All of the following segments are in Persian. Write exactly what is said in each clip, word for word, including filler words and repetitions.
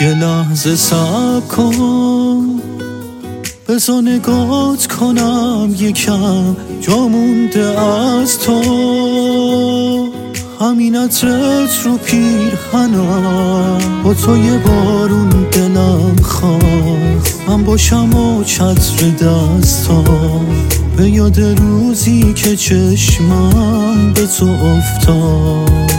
یه لحظه صبر کن، بذار نگات کنم یکم جا مونده از تو. همین عطرت رو پیرهنم، با تو یه بارون دلم خواست من باشم و چتر دستام، به یاد روزی که چشمم به تو افتاد.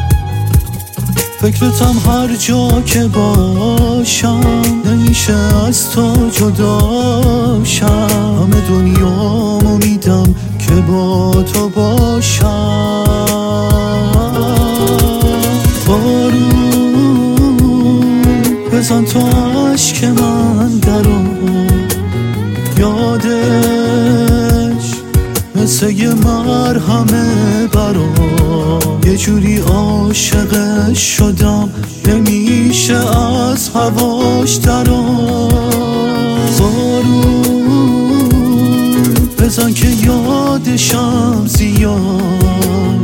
فکرتم هر جا که باشم، نمیشه از تو جداشم. همه دنیامو میدم که با تو باشم. بارون بزن تو عشق من درو، یادش مثل یه مرهمه برام. یه جوری عاشقش شدم نمیشه از هواش درام. بارون بزن که یادشم زیاد،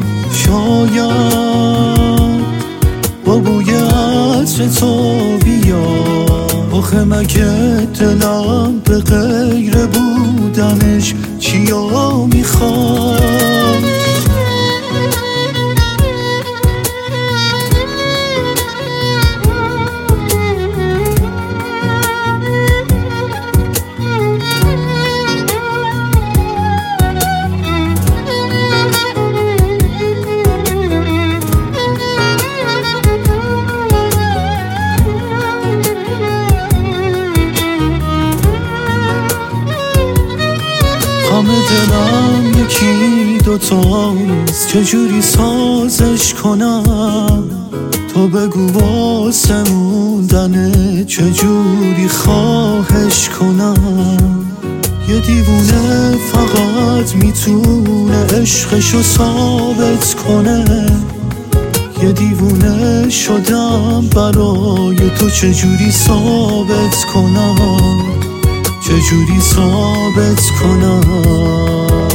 شاید با بوی عطر تو بیاد. آخه مگه دلم به غیر بودنش چیا میخواد؟ همه دلم یکی دوتاست، چجوری سازش کنم؟ تو بگو واسه موندنه چجوری خواهش کنم؟ یه دیوونه فقط میتونه عشقشو ثابت کنه. یه دیوونه شدم برای تو، چجوری ثابت کنم؟ چجوری ثابت کنم؟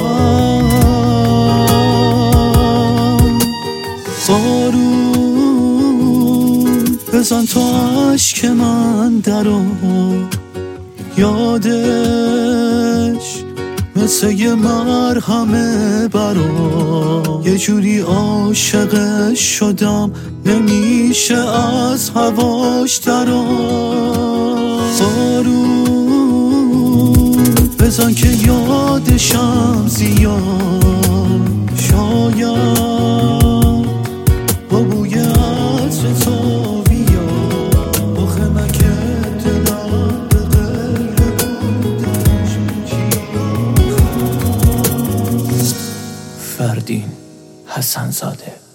بارون بزن تو عشق من درو، یادش مثل یه مرهمه برام. یه جوری عاشقش شدم نمیشه از هواش درام. بارون بزن که یادشم زیاد، شاید با بوی عطر تو بیاد. آخه مگه دلم به غیر بودنش چیا میخواد؟ فردین حسن‌زاده.